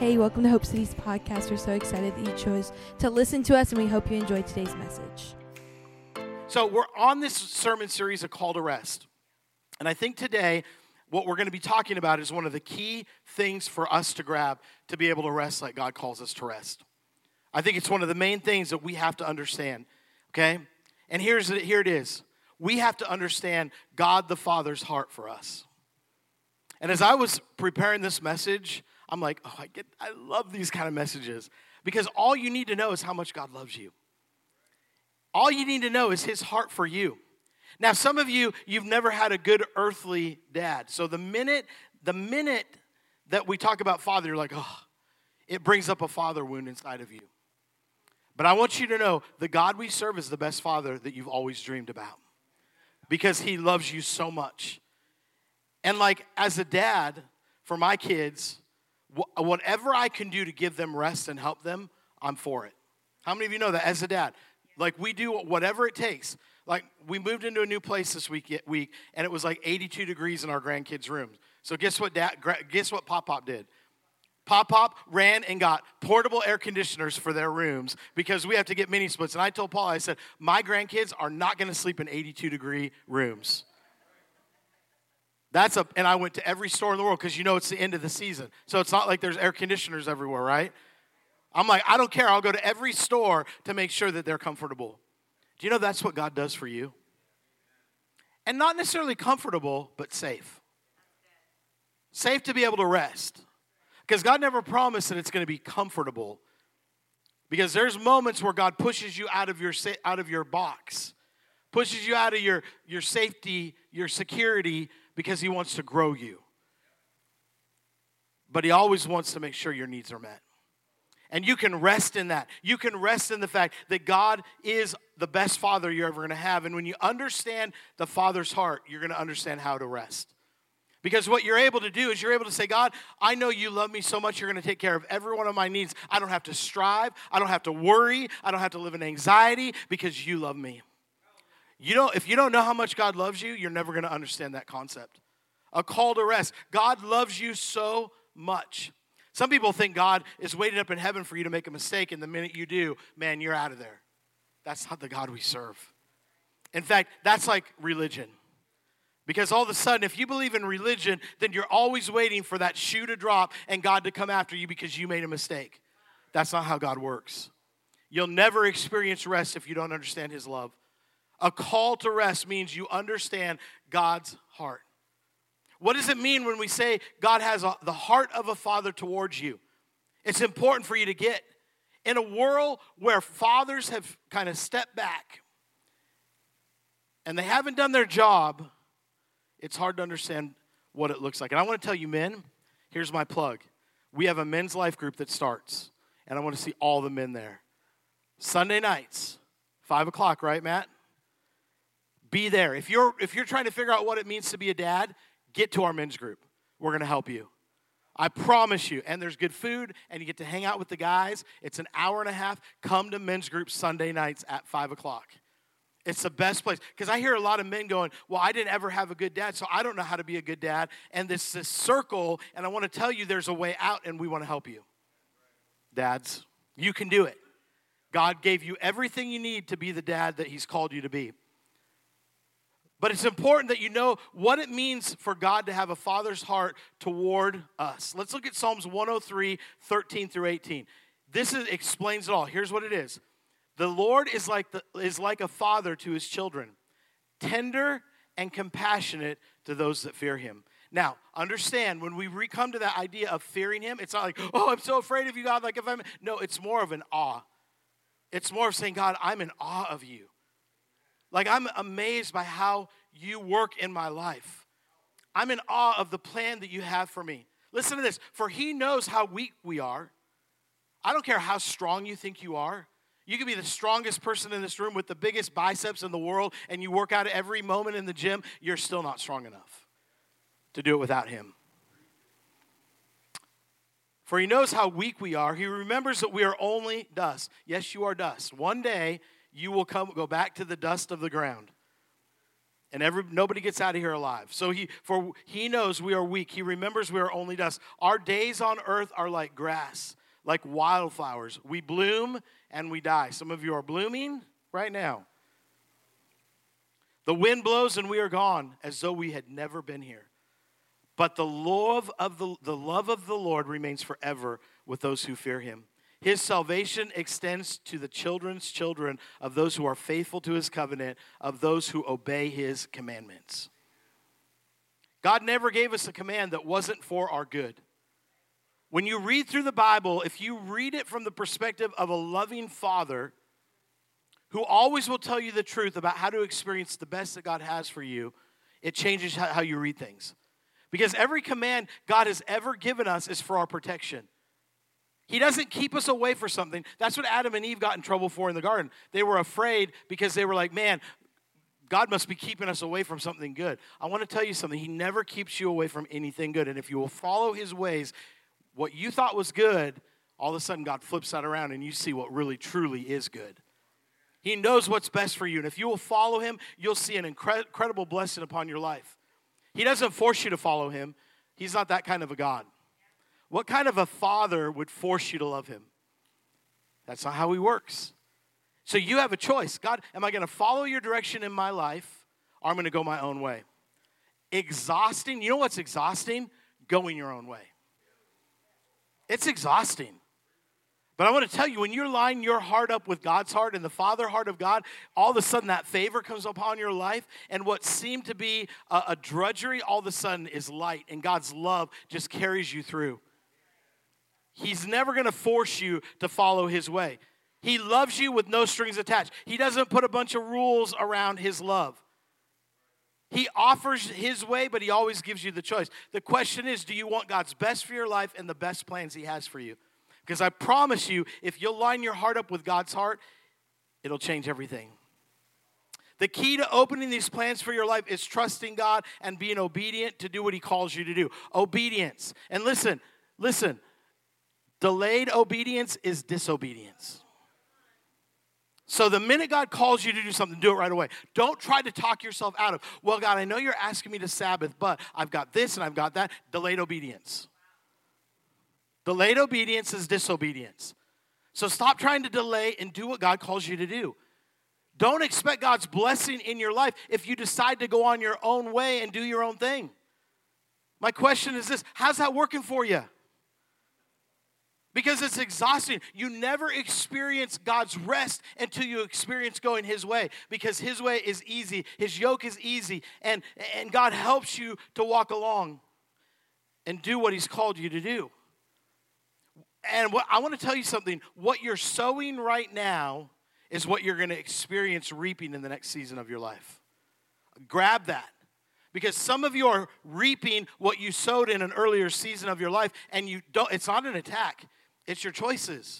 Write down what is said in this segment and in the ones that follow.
Hey, welcome to Hope City's podcast. We're so excited that you chose to listen to us, and we hope you enjoyed today's message. So we're on this sermon series, A Call to Rest. And I think today, what we're going to be talking about is one of the key things for us to grab to be able to rest like God calls us to rest. I think it's one of the main things that we have to understand, okay? And here it is. We have to understand God the Father's heart for us. And as I was preparing this message, I'm like, I love these kind of messages because all you need to know is how much God loves you. All you need to know is his heart for you. Now, some of you've never had a good earthly dad. So the minute that we talk about father, you're like, it brings up a father wound inside of you. But I want you to know the God we serve is the best father that you've always dreamed about because he loves you so much. And like as a dad for my kids, whatever I can do to give them rest and help them, I'm for it. How many of you know that as a dad? Like we do whatever it takes. Like we moved into a new place this week, and it was like 82 degrees in our grandkids' rooms. So guess what Pop did? Pop ran and got portable air conditioners for their rooms because we have to get mini splits. And I told Paul, I said, my grandkids are not going to sleep in 82-degree rooms. And I went to every store in the world because it's the end of the season. So it's not like there's air conditioners everywhere, right? I'm like, I don't care. I'll go to every store to make sure that they're comfortable. Do you know that's what God does for you? And not necessarily comfortable, but safe. Safe to be able to rest. Because God never promised that it's going to be comfortable. Because there's moments where God pushes you out of your box. Pushes you out of your safety, your security, because he wants to grow you. But he always wants to make sure your needs are met. And you can rest in that. You can rest in the fact that God is the best father you're ever going to have. And when you understand the Father's heart, you're going to understand how to rest. Because what you're able to do is you're able to say, God, I know you love me so much, you're going to take care of every one of my needs. I don't have to strive. I don't have to worry. I don't have to live in anxiety because you love me. If you don't know how much God loves you, you're never going to understand that concept. A call to rest. God loves you so much. Some people think God is waiting up in heaven for you to make a mistake, and the minute you do, man, you're out of there. That's not the God we serve. In fact, that's like religion. Because all of a sudden, if you believe in religion, then you're always waiting for that shoe to drop and God to come after you because you made a mistake. That's not how God works. You'll never experience rest if you don't understand his love. A call to rest means you understand God's heart. What does it mean when we say God has the heart of a father towards you? It's important for you to get. In a world where fathers have kind of stepped back and they haven't done their job, it's hard to understand what it looks like. And I want to tell you, men, here's my plug. We have a men's life group that starts, and I want to see all the men there. Sunday nights, 5 o'clock, right, Matt? Be there. If you're trying to figure out what it means to be a dad, get to our men's group. We're going to help you. I promise you. And there's good food, and you get to hang out with the guys. It's an hour and a half. Come to men's group Sunday nights at 5 o'clock. It's the best place. Because I hear a lot of men going, well, I didn't ever have a good dad, so I don't know how to be a good dad. And this circle, and I want to tell you there's a way out, and we want to help you. Dads, you can do it. God gave you everything you need to be the dad that he's called you to be. But it's important that you know what it means for God to have a father's heart toward us. Let's look at Psalms 103, 13 through 18. This explains it all. Here's what it is. The Lord is like a father to his children, tender and compassionate to those that fear him. Now, understand, when we come to that idea of fearing him, it's not like, I'm so afraid of you, God. No, it's more of an awe. It's more of saying, God, I'm in awe of you. Like, I'm amazed by how you work in my life. I'm in awe of the plan that you have for me. Listen to this. For he knows how weak we are. I don't care how strong you think you are. You could be the strongest person in this room with the biggest biceps in the world, and you work out every moment in the gym. You're still not strong enough to do it without him. For he knows how weak we are. He remembers that we are only dust. Yes, you are dust. One day, you will go back to the dust of the ground. And nobody gets out of here alive. So he knows we are weak. He remembers we are only dust. Our days on earth are like grass, like wildflowers. We bloom and we die. Some of you are blooming right now. The wind blows and we are gone, as though we had never been here. But the love of the Lord remains forever with those who fear him. His salvation extends to the children's children of those who are faithful to his covenant, of those who obey his commandments. God never gave us a command that wasn't for our good. When you read through the Bible, if you read it from the perspective of a loving father who always will tell you the truth about how to experience the best that God has for you, it changes how you read things. Because every command God has ever given us is for our protection. He doesn't keep us away for something. That's what Adam and Eve got in trouble for in the garden. They were afraid because they were like, man, God must be keeping us away from something good. I want to tell you something. He never keeps you away from anything good. And if you will follow his ways, what you thought was good, all of a sudden God flips that around and you see what really truly is good. He knows what's best for you. And if you will follow him, you'll see an incredible blessing upon your life. He doesn't force you to follow him. He's not that kind of a God. What kind of a father would force you to love him? That's not how he works. So you have a choice. God, am I going to follow your direction in my life, or I'm going to go my own way? Exhausting. You know what's exhausting? Going your own way. It's exhausting. But I want to tell you, when you're lining your heart up with God's heart and the Father heart of God, all of a sudden that favor comes upon your life, and what seemed to be a drudgery all of a sudden is light, and God's love just carries you through. He's never going to force you to follow his way. He loves you with no strings attached. He doesn't put a bunch of rules around his love. He offers his way, but he always gives you the choice. The question is, do you want God's best for your life and the best plans he has for you? Because I promise you, if you'll line your heart up with God's heart, it'll change everything. The key to opening these plans for your life is trusting God and being obedient to do what he calls you to do. Obedience. And listen. Delayed obedience is disobedience. So the minute God calls you to do something, do it right away. Don't try to talk yourself out of, well, God, I know you're asking me to Sabbath, but I've got this and I've got that. Delayed obedience. Delayed obedience is disobedience. So stop trying to delay and do what God calls you to do. Don't expect God's blessing in your life if you decide to go on your own way and do your own thing. My question is this: how's that working for you? Because it's exhausting. You never experience God's rest until you experience going his way. Because his way is easy. His yoke is easy. And God helps you to walk along and do what he's called you to do. And I want to tell you something. What you're sowing right now is what you're going to experience reaping in the next season of your life. Grab that. Because some of you are reaping what you sowed in an earlier season of your life, and you don't. It's not an attack. It's your choices.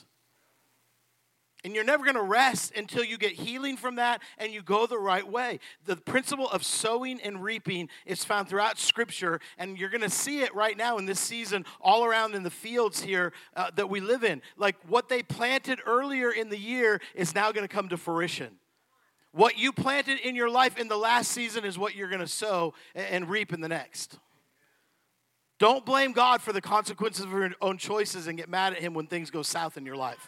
And you're never going to rest until you get healing from that and you go the right way. The principle of sowing and reaping is found throughout Scripture, and you're going to see it right now in this season all around in the fields here that we live in. Like what they planted earlier in the year is now going to come to fruition. What you planted in your life in the last season is what you're going to sow and reap in the next. Don't blame God for the consequences of your own choices and get mad at him when things go south in your life.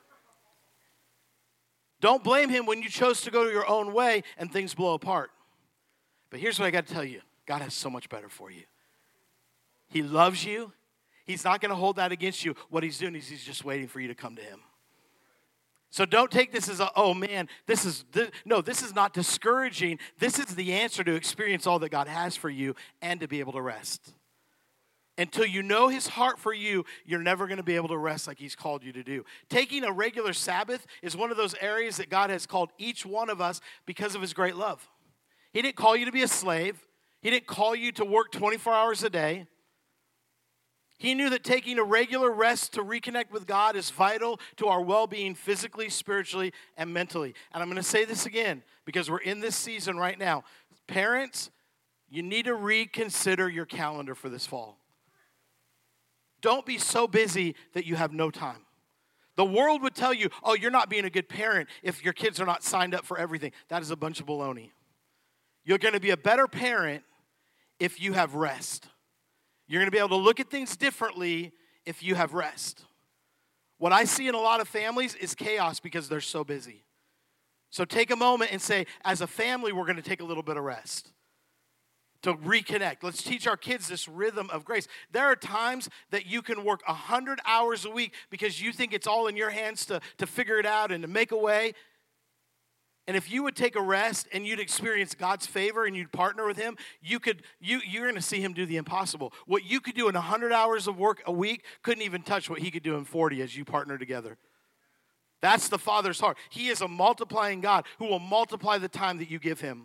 Don't blame him when you chose to go your own way and things blow apart. But here's what I got to tell you. God has so much better for you. He loves you. He's not going to hold that against you. What he's doing is he's just waiting for you to come to him. So don't take this as this is not discouraging. This is the answer to experience all that God has for you and to be able to rest. Until you know his heart for you, you're never going to be able to rest like he's called you to do. Taking a regular Sabbath is one of those areas that God has called each one of us because of his great love. He didn't call you to be a slave. He didn't call you to work 24 hours a day. He knew that taking a regular rest to reconnect with God is vital to our well-being physically, spiritually, and mentally. And I'm going to say this again because we're in this season right now. Parents, you need to reconsider your calendar for this fall. Don't be so busy that you have no time. The world would tell you, oh, you're not being a good parent if your kids are not signed up for everything. That is a bunch of baloney. You're going to be a better parent if you have rest. You're going to be able to look at things differently if you have rest. What I see in a lot of families is chaos because they're so busy. So take a moment and say, as a family, we're going to take a little bit of rest to reconnect. Let's teach our kids this rhythm of grace. There are times that you can work 100 hours a week because you think it's all in your hands to figure it out and to make a way. And if you would take a rest and you'd experience God's favor and you'd partner with him, you're going to see him do the impossible. What you could do in 100 hours of work a week couldn't even touch what he could do in 40 as you partner together. That's the Father's heart. He is a multiplying God who will multiply the time that you give him.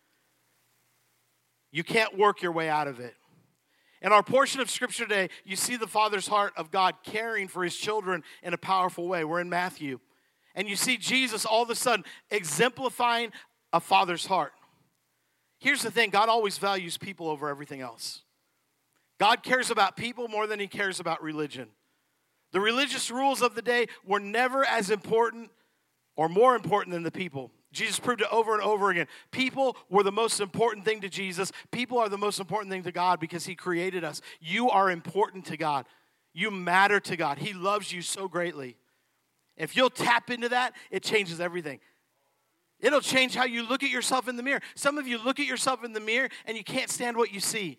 You can't work your way out of it. In our portion of Scripture today, you see the Father's heart of God caring for his children in a powerful way. We're in Matthew. And you see Jesus all of a sudden exemplifying a father's heart. Here's the thing, God always values people over everything else. God cares about people more than he cares about religion. The religious rules of the day were never as important or more important than the people. Jesus proved it over and over again. People were the most important thing to Jesus. People are the most important thing to God because he created us. You are important to God. You matter to God. He loves you so greatly. If you'll tap into that, it changes everything. It'll change how you look at yourself in the mirror. Some of you look at yourself in the mirror and you can't stand what you see.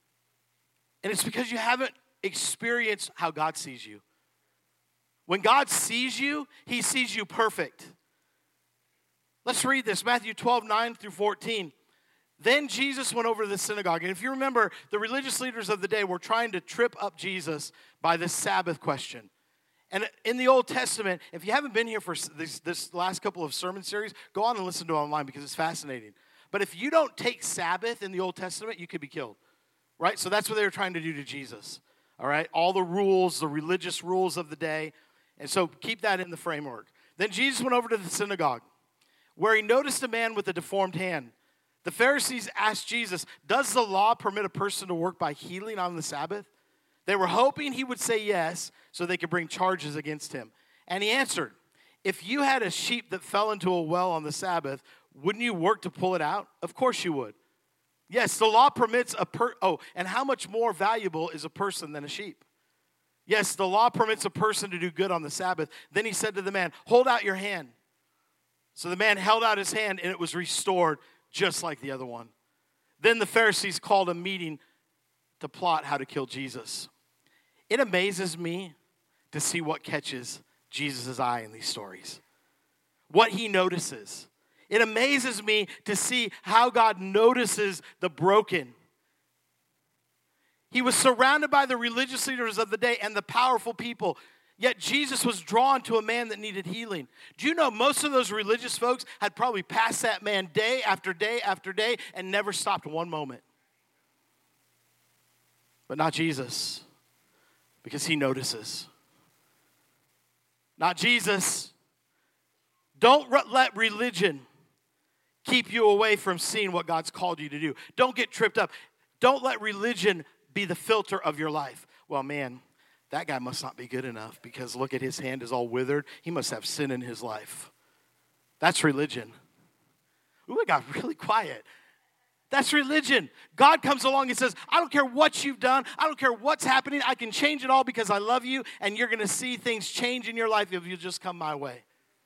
And it's because you haven't experienced how God sees you. When God sees you, he sees you perfect. Let's read this, Matthew 12, 9 through 14. Then Jesus went over to the synagogue. And if you remember, the religious leaders of the day were trying to trip up Jesus by this Sabbath question. And in the Old Testament, if you haven't been here for this last couple of sermon series, go on and listen to it online because it's fascinating. But if you don't take Sabbath in the Old Testament, you could be killed, right? So that's what they were trying to do to Jesus, all right? All the rules, the religious rules of the day. And so keep that in the framework. Then Jesus went over to the synagogue where he noticed a man with a deformed hand. The Pharisees asked Jesus, does the law permit a person to work by healing on the Sabbath? They were hoping he would say yes so they could bring charges against him. And he answered, if you had a sheep that fell into a well on the Sabbath, wouldn't you work to pull it out? Of course you would. Yes, the law permits and how much more valuable is a person than a sheep? Yes, the law permits a person to do good on the Sabbath. Then he said to the man, hold out your hand. So the man held out his hand and it was restored just like the other one. Then the Pharisees called a meeting to plot how to kill Jesus. It amazes me to see what catches Jesus' eye in these stories, what he notices. It amazes me to see how God notices the broken. He was surrounded by the religious leaders of the day and the powerful people, yet Jesus was drawn to a man that needed healing. Do you know most of those religious folks had probably passed that man day after day after day and never stopped one moment? But not Jesus, because he notices. Not Jesus. Don't let religion keep you away from seeing what God's called you to do. Don't get tripped up. Don't let religion be the filter of your life. Well, man, that guy must not be good enough because look at his hand is all withered. He must have sin in his life. That's religion. Ooh, it got really quiet. That's religion. God comes along and says, I don't care what you've done. I don't care what's happening. I can change it all because I love you, and you're going to see things change in your life if you just come my way.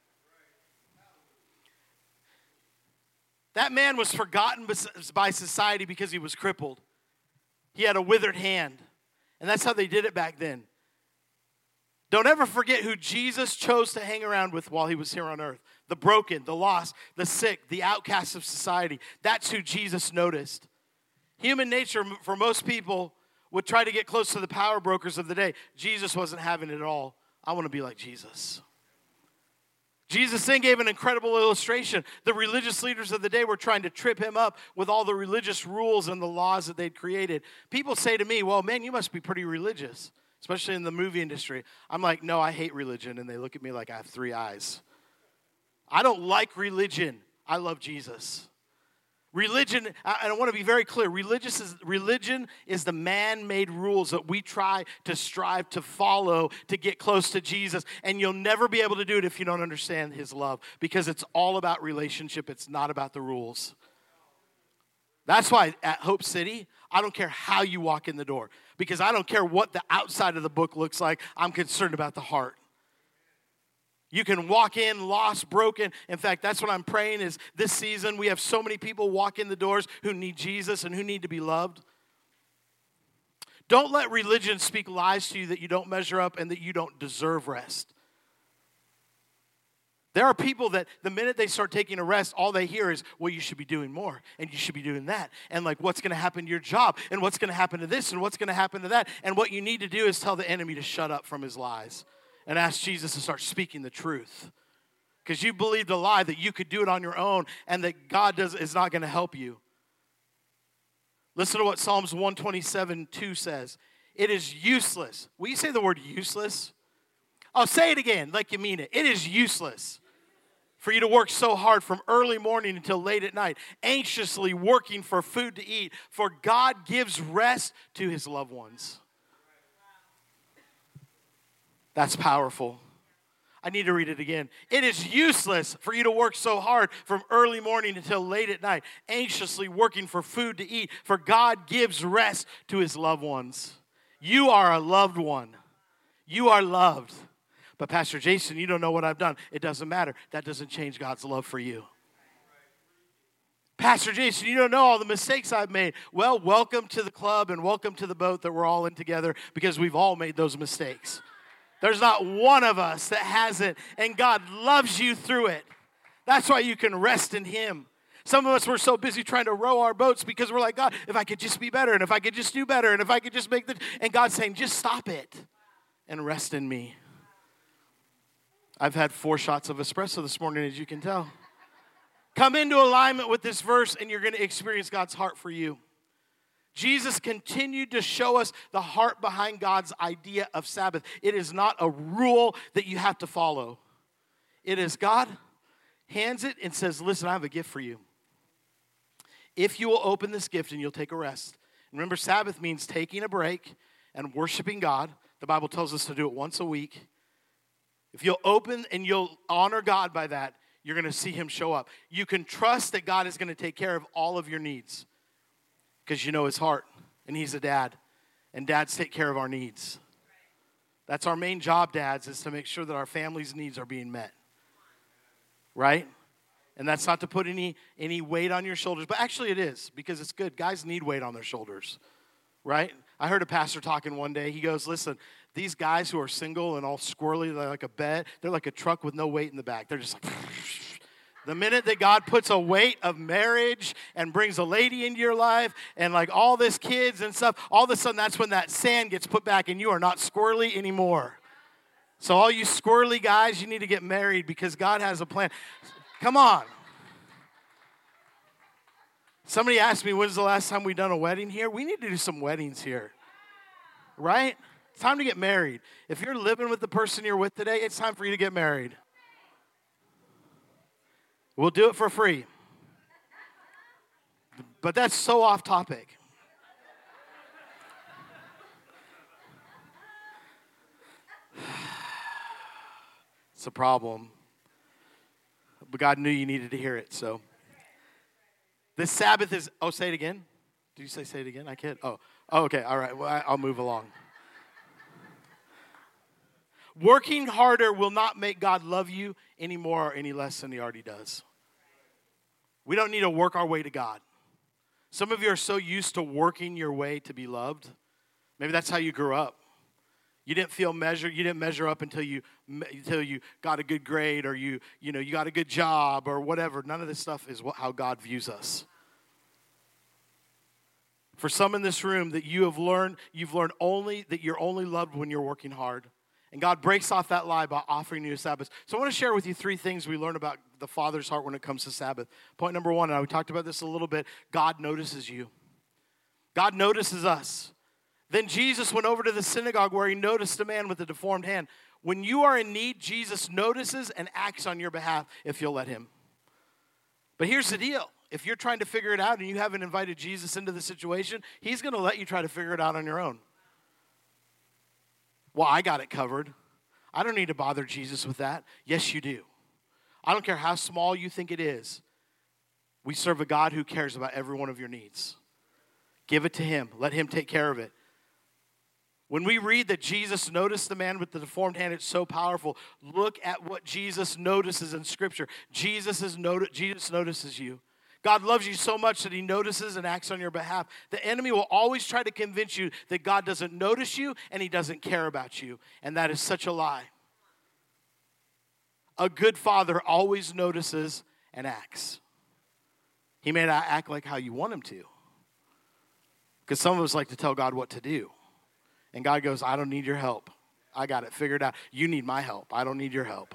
That man was forgotten by society because he was crippled. He had a withered hand, and that's how they did it back then. Don't ever forget who Jesus chose to hang around with while he was here on earth. The broken, the lost, the sick, the outcasts of society. That's who Jesus noticed. Human nature, for most people, would try to get close to the power brokers of the day. Jesus wasn't having it at all. I want to be like Jesus. Jesus then gave an incredible illustration. The religious leaders of the day were trying to trip him up with all the religious rules and the laws that they'd created. People say to me, well, man, you must be pretty religious, especially in the movie industry. I'm like, no, I hate religion. And they look at me like I have three eyes. I don't like religion. I love Jesus. Religion, and I want to be very clear, religion is the man-made rules that we try to strive to follow to get close to Jesus, and you'll never be able to do it if you don't understand his love, because it's all about relationship. It's not about the rules. That's why at Hope City, I don't care how you walk in the door, because I don't care what the outside of the book looks like. I'm concerned about the heart. You can walk in lost, broken. In fact, that's what I'm praying is this season we have so many people walk in the doors who need Jesus and who need to be loved. Don't let religion speak lies to you that you don't measure up and that you don't deserve rest. There are people that the minute they start taking a rest, all they hear is, well, you should be doing more, and you should be doing that, and like what's going to happen to your job, and what's going to happen to this, and what's going to happen to that. And what you need to do is tell the enemy to shut up from his lies and ask Jesus to start speaking the truth. Because you believed a lie that you could do it on your own and that God is not going to help you. Listen to what Psalms 127:2 says. It is useless. Will you say the word useless? Oh, say it again like you mean it. It is useless for you to work so hard from early morning until late at night, anxiously working for food to eat, for God gives rest to his loved ones. That's powerful. I need to read it again. It is useless for you to work so hard from early morning until late at night, anxiously working for food to eat, for God gives rest to his loved ones. You are a loved one. You are loved. But Pastor Jason, you don't know what I've done. It doesn't matter. That doesn't change God's love for you. Pastor Jason, you don't know all the mistakes I've made. Well, welcome to the club and welcome to the boat that we're all in together, because we've all made those mistakes. There's not one of us that hasn't, and God loves you through it. That's why you can rest in him. Some of us were so busy trying to row our boats because we're like, God, if I could just be better, and if I could just do better, and if I could just make the... And God's saying, just stop it and rest in me. I've had 4 shots of espresso this morning, as you can tell. Come into alignment with this verse, and you're going to experience God's heart for you. Jesus continued to show us the heart behind God's idea of Sabbath. It is not a rule that you have to follow. It is God hands it and says, listen, I have a gift for you. If you will open this gift and you'll take a rest. Remember, Sabbath means taking a break and worshiping God. The Bible tells us to do it once a week. If you'll open and you'll honor God by that, you're going to see him show up. You can trust that God is going to take care of all of your needs because you know his heart, and he's a dad, and dads take care of our needs. That's our main job, dads, is to make sure that our family's needs are being met, right? And that's not to put any weight on your shoulders, but actually it is, because it's good. Guys need weight on their shoulders, right? I heard a pastor talking one day. He goes, listen, these guys who are single and all squirrely, they're like a bed, they're like a truck with no weight in the back. They're just like, the minute that God puts a weight of marriage and brings a lady into your life and like all this kids and stuff, all of a sudden that's when that sand gets put back and you are not squirrely anymore. So all you squirrely guys, you need to get married because God has a plan. Come on. Somebody asked me, when's the last time we done a wedding here? We need to do some weddings here, right? It's time to get married. If you're living with the person you're with today, it's time for you to get married. We'll do it for free. But that's so off topic. It's a problem. But God knew you needed to hear it, so. This Sabbath is, say it again. Did you say it again? I can't. Oh, okay, all right. Well, I'll move along. Working harder will not make God love you any more or any less than he already does. We don't need to work our way to God. Some of you are so used to working your way to be loved. Maybe that's how you grew up. You didn't measure up until you got a good grade or you got a good job or whatever. None of this stuff is how God views us. For some in this room that you've learned only that you're only loved when you're working hard. And God breaks off that lie by offering you a Sabbath. So I want to share with you 3 things we learn about the Father's heart when it comes to Sabbath. Point number 1, and we talked about this a little bit, God notices you. God notices us. Then Jesus went over to the synagogue where he noticed a man with a deformed hand. When you are in need, Jesus notices and acts on your behalf if you'll let him. But here's the deal. If you're trying to figure it out and you haven't invited Jesus into the situation, he's going to let you try to figure it out on your own. Well, I got it covered. I don't need to bother Jesus with that. Yes, you do. I don't care how small you think it is. We serve a God who cares about every one of your needs. Give it to him. Let him take care of it. When we read that Jesus noticed the man with the deformed hand, it's so powerful. Look at what Jesus notices in Scripture. Jesus notices you. God loves you so much that he notices and acts on your behalf. The enemy will always try to convince you that God doesn't notice you and he doesn't care about you. And that is such a lie. A good father always notices and acts. He may not act like how you want him to. Because some of us like to tell God what to do. And God goes, I don't need your help. I got it figured out. You need my help. I don't need your help.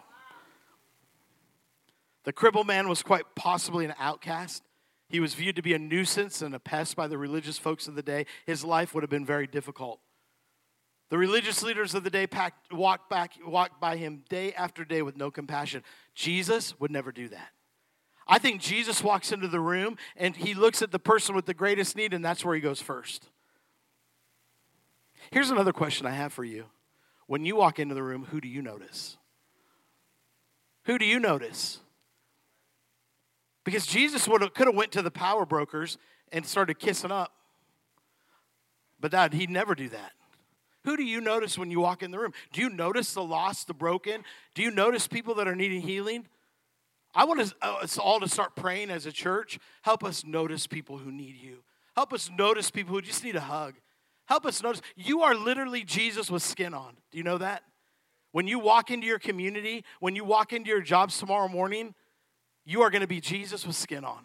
The crippled man was quite possibly an outcast. He was viewed to be a nuisance and a pest by the religious folks of the day. His life would have been very difficult. The religious leaders of the day walked by him day after day with no compassion. Jesus would never do that. I think Jesus walks into the room and he looks at the person with the greatest need, and that's where he goes first. Here's another question I have for you. When you walk into the room, who do you notice? Who do you notice? Because Jesus could have went to the power brokers and started kissing up. But he'd never do that. Who do you notice when you walk in the room? Do you notice the lost, the broken? Do you notice people that are needing healing? I want us all to start praying as a church. Help us notice people who need you. Help us notice people who just need a hug. Help us notice. You are literally Jesus with skin on. Do you know that? When you walk into your community, when you walk into your jobs tomorrow morning, you are going to be Jesus with skin on.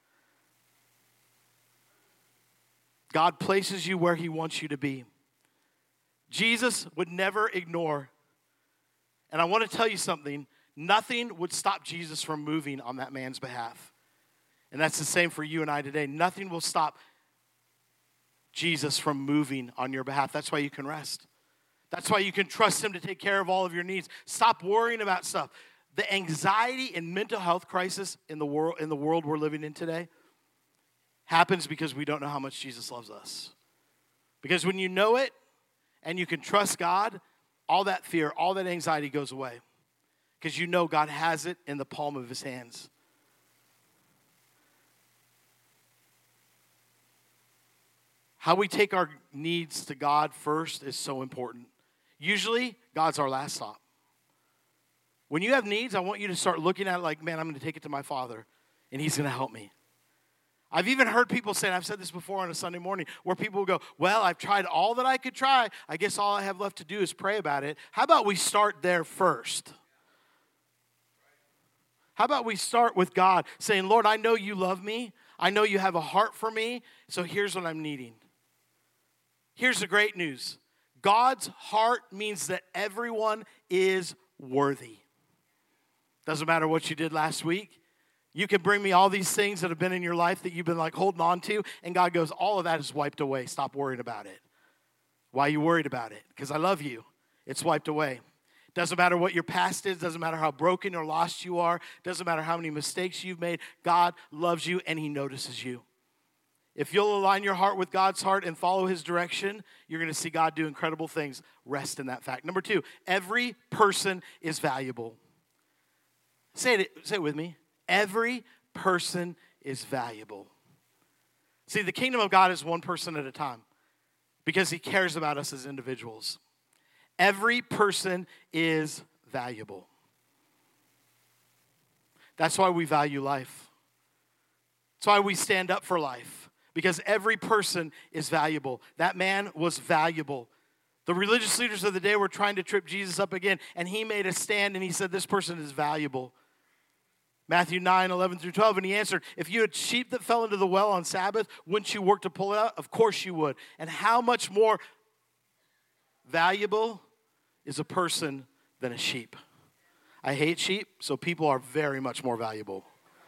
God places you where he wants you to be. Jesus would never ignore. And I want to tell you something. Nothing would stop Jesus from moving on that man's behalf. And that's the same for you and I today. Nothing will stop Jesus from moving on your behalf. That's why you can rest. That's why you can trust him to take care of all of your needs. Stop worrying about stuff. The anxiety and mental health crisis in the world we're living in today happens because we don't know how much Jesus loves us. Because when you know it and you can trust God, all that fear, all that anxiety goes away. Because you know God has it in the palm of his hands. How we take our needs to God first is so important. Usually, God's our last stop. When you have needs, I want you to start looking at it like, man, I'm going to take it to my Father, and he's going to help me. I've even heard people say, and I've said this before on a Sunday morning, where people will go, well, I've tried all that I could try. I guess all I have left to do is pray about it. How about we start there first? How about we start with God saying, Lord, I know you love me. I know you have a heart for me, so here's what I'm needing. Here's the great news. God's heart means that everyone is worthy. Doesn't matter what you did last week. You can bring me all these things that have been in your life that you've been like holding on to, and God goes, all of that is wiped away. Stop worrying about it. Why are you worried about it? Because I love you. It's wiped away. Doesn't matter what your past is. Doesn't matter how broken or lost you are. Doesn't matter how many mistakes you've made. God loves you, and he notices you. If you'll align your heart with God's heart and follow his direction, you're going to see God do incredible things. Rest in that fact. Number 2, every person is valuable. Say it with me. Every person is valuable. See, the kingdom of God is one person at a time because he cares about us as individuals. Every person is valuable. That's why we value life. That's why we stand up for life, because every person is valuable. That man was valuable. The religious leaders of the day were trying to trip Jesus up again, and he made a stand, and he said, this person is valuable. Matthew 9:11-12, and he answered, if you had sheep that fell into the well on Sabbath, wouldn't you work to pull it out? Of course you would. And how much more valuable is a person than a sheep? I hate sheep, so people are very much more valuable.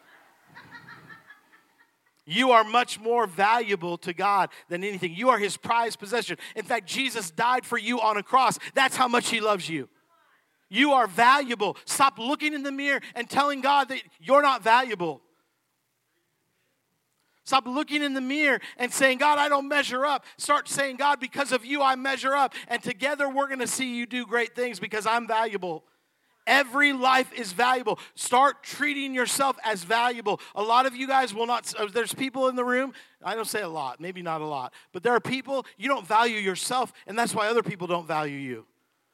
You are much more valuable to God than anything. You are his prized possession. In fact, Jesus died for you on a cross. That's how much he loves you. You are valuable. Stop looking in the mirror and telling God that you're not valuable. Stop looking in the mirror and saying, God, I don't measure up. Start saying, God, because of you, I measure up. And together we're going to see you do great things because I'm valuable. Every life is valuable. Start treating yourself as valuable. A lot of you guys will not, there's people in the room, I don't say a lot, maybe not a lot, but there are people, you don't value yourself, and that's why other people don't value you.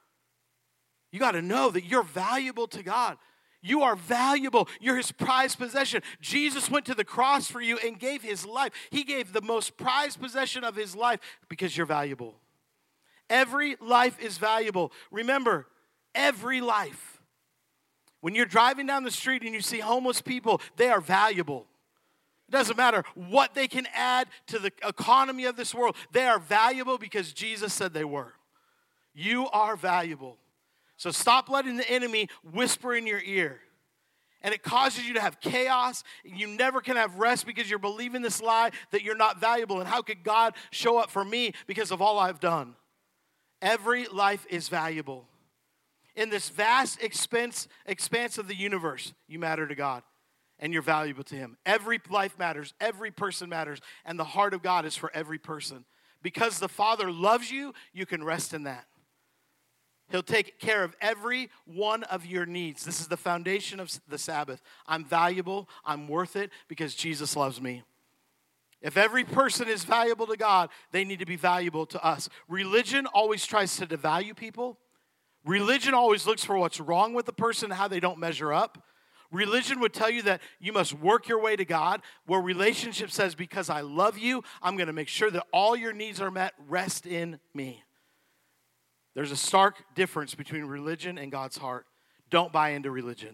You got to know that you're valuable to God. You are valuable. You're his prized possession. Jesus went to the cross for you and gave his life. He gave the most prized possession of his life because you're valuable. Every life is valuable. Remember, every life. When you're driving down the street and you see homeless people, they are valuable. It doesn't matter what they can add to the economy of this world. They are valuable because Jesus said they were. You are valuable. So stop letting the enemy whisper in your ear. And it causes you to have chaos. You never can have rest because you're believing this lie that you're not valuable. And how could God show up for me because of all I've done? Every life is valuable. In this vast expanse of the universe, you matter to God. And you're valuable to him. Every life matters. Every person matters. And the heart of God is for every person. Because the Father loves you, you can rest in that. He'll take care of every one of your needs. This is the foundation of the Sabbath. I'm valuable. I'm worth it because Jesus loves me. If every person is valuable to God, they need to be valuable to us. Religion always tries to devalue people. Religion always looks for what's wrong with the person and how they don't measure up. Religion would tell you that you must work your way to God, where relationship says, because I love you, I'm going to make sure that all your needs are met. Rest in me. There's a stark difference between religion and God's heart. Don't buy into religion.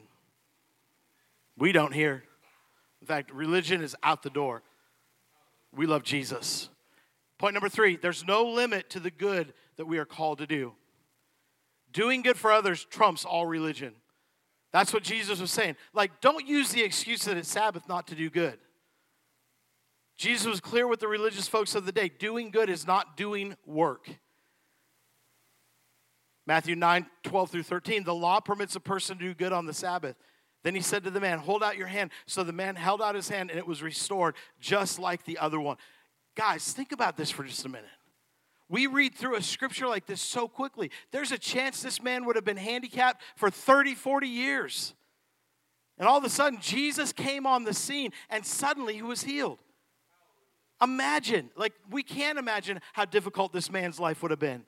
We don't here. In fact, religion is out the door. We love Jesus. Point number 3, there's no limit to the good that we are called to do. Doing good for others trumps all religion. That's what Jesus was saying. Like, don't use the excuse that it's Sabbath not to do good. Jesus was clear with the religious folks of the day. Doing good is not doing work. Matthew 9:12-13, the law permits a person to do good on the Sabbath. Then he said to the man, hold out your hand. So the man held out his hand and it was restored just like the other one. Guys, think about this for just a minute. We read through a scripture like this so quickly. There's a chance this man would have been handicapped for 30, 40 years. And all of a sudden, Jesus came on the scene and suddenly he was healed. Imagine, like we can't imagine how difficult this man's life would have been.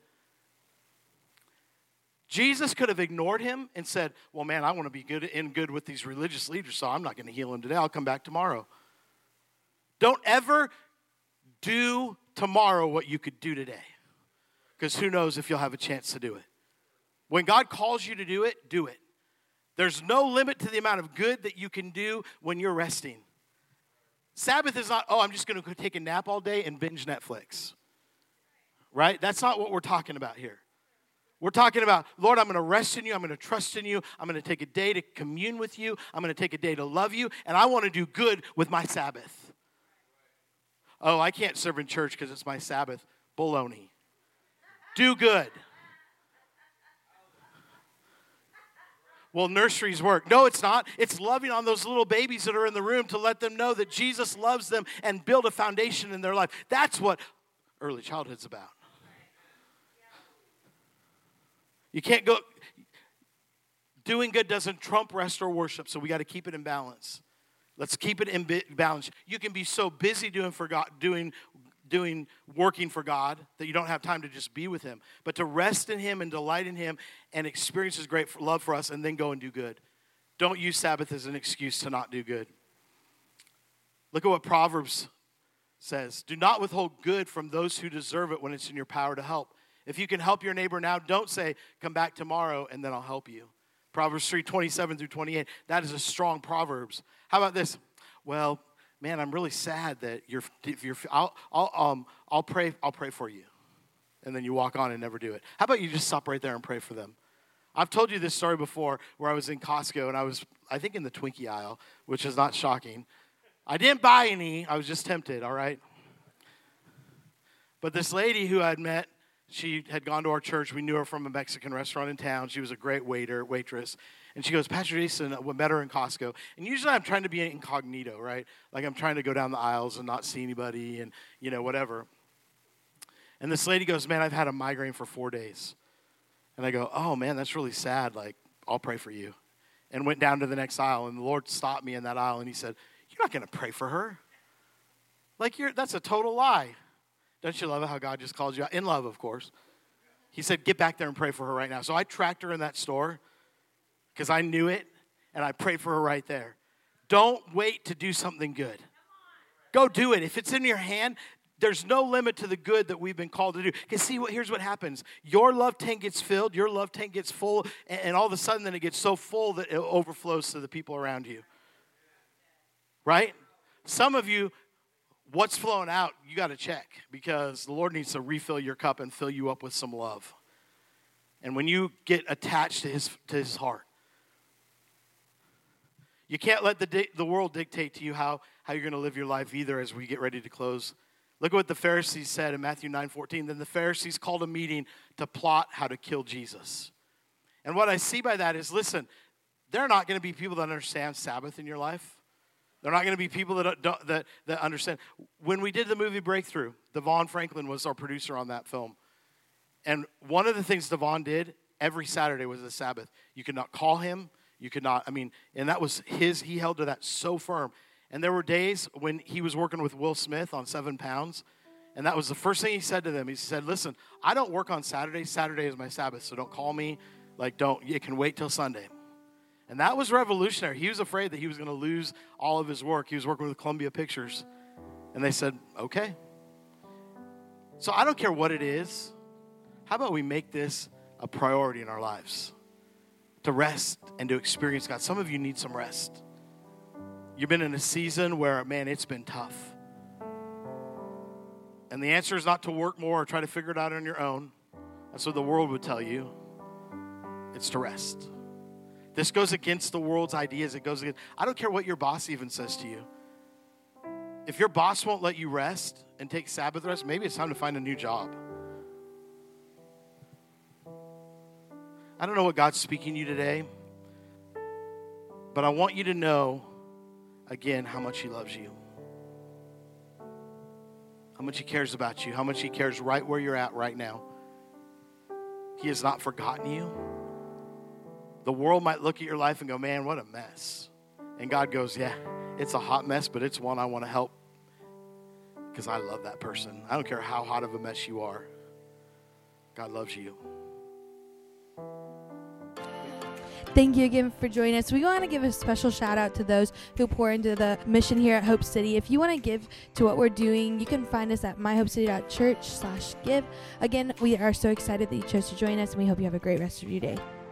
Jesus could have ignored him and said, well, man, I want to be good with these religious leaders, so I'm not going to heal him today. I'll come back tomorrow. Don't ever do tomorrow what you could do today, because who knows if you'll have a chance to do it. When God calls you to do it, do it. There's no limit to the amount of good that you can do when you're resting. Sabbath is not, I'm just going to go take a nap all day and binge Netflix. Right? That's not what we're talking about here. We're talking about, Lord, I'm going to rest in you. I'm going to trust in you. I'm going to take a day to commune with you. I'm going to take a day to love you. And I want to do good with my Sabbath. Oh, I can't serve in church because it's my Sabbath. Baloney. Do good. Well, nurseries work. No, it's not. It's loving on those little babies that are in the room to let them know that Jesus loves them and build a foundation in their life. That's what early childhood's about. You can't go, doing good doesn't trump rest or worship, so we got to keep it in balance. Let's keep it in balance. You can be so busy doing working for God that you don't have time to just be with him. But to rest in him and delight in him and experience his great love for us and then go and do good. Don't use Sabbath as an excuse to not do good. Look at what Proverbs says. Do not withhold good from those who deserve it when it's in your power to help. If you can help your neighbor now, don't say, come back tomorrow and then I'll help you. Proverbs 3:27-28. That is a strong Proverbs. How about this? Well, man, I'm really sad that I'll pray for you. And then you walk on and never do it. How about you just stop right there and pray for them? I've told you this story before where I was in Costco and I think in the Twinkie aisle, which is not shocking. I didn't buy any. I was just tempted, all right? But this lady who I'd met, she had gone to our church. We knew her from a Mexican restaurant in town. She was a great waitress. And she goes, Pastor Jason, we met her in Costco. And usually I'm trying to be incognito, right? Like I'm trying to go down the aisles and not see anybody and, whatever. And this lady goes, man, I've had a migraine for 4 days. And I go, oh, man, that's really sad. Like, I'll pray for you. And went down to the next aisle, and the Lord stopped me in that aisle, and he said, you're not going to pray for her. Like, that's a total lie. Don't you love it how God just calls you out? In love, of course. He said, get back there and pray for her right now. So I tracked her in that store because I knew it, and I prayed for her right there. Don't wait to do something good. Go do it. If it's in your hand, there's no limit to the good that we've been called to do. Because see, here's what happens. Your love tank gets filled, your love tank gets full, and all of a sudden then it gets so full that it overflows to the people around you. Right? Some of you, what's flowing out, you got to check, because the Lord needs to refill your cup and fill you up with some love. And when you get attached to his heart, you can't let the world dictate to you how you're going to live your life either. As we get ready to close, look at what the Pharisees said in Matthew 9:14. Then the Pharisees called a meeting to plot how to kill Jesus. And what I see by that is, listen, there are not going to be people that understand Sabbath in your life. They're not going to be people that understand. When we did the movie Breakthrough, Devon Franklin was our producer on that film. And one of the things Devon did every Saturday was the Sabbath. You could not call him. You could not, and that was he held to that so firm. And there were days when he was working with Will Smith on 7 Pounds, and that was the first thing he said to them. He said, listen, I don't work on Saturday. Saturday is my Sabbath, so don't call me. It can wait till Sunday. And that was revolutionary. He was afraid that he was going to lose all of his work. He was working with Columbia Pictures. And they said, okay. So I don't care what it is. How about we make this a priority in our lives? To rest and to experience God. Some of you need some rest. You've been in a season where, man, it's been tough. And the answer is not to work more or try to figure it out on your own. That's what the world would tell you. It's to rest. This goes against the world's ideas. I don't care what your boss even says to you. If your boss won't let you rest and take Sabbath rest, maybe it's time to find a new job. I don't know what God's speaking to you today, but I want you to know, again, how much he loves you. How much he cares about you. How much he cares right where you're at right now. He has not forgotten you. The world might look at your life and go, man, what a mess. And God goes, yeah, it's a hot mess, but it's one I want to help because I love that person. I don't care how hot of a mess you are. God loves you. Thank you again for joining us. We want to give a special shout out to those who pour into the mission here at Hope City. If you want to give to what we're doing, you can find us at myhopecity.church/give. Again, we are so excited that you chose to join us, and we hope you have a great rest of your day.